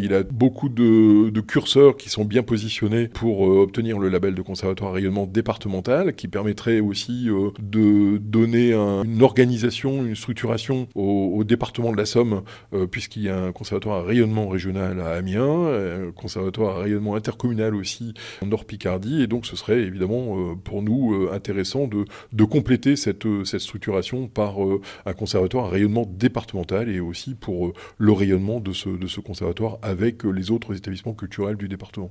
Il a beaucoup de curseurs qui sont bien positionnés pour obtenir le label de conservatoire à rayonnement départemental, qui permettrait aussi de donner une organisation, une structuration au département de la Somme, puisqu'il y a un conservatoire à rayonnement régional à Amiens, un conservatoire à rayonnement intercommunal aussi en Nord-Picardie, et donc ce serait évidemment pour nous intéressant de compléter cette structuration par un conservatoire à rayonnement départemental, et aussi pour le rayonnement de ce conservatoire avec les autres établissements culturels du département.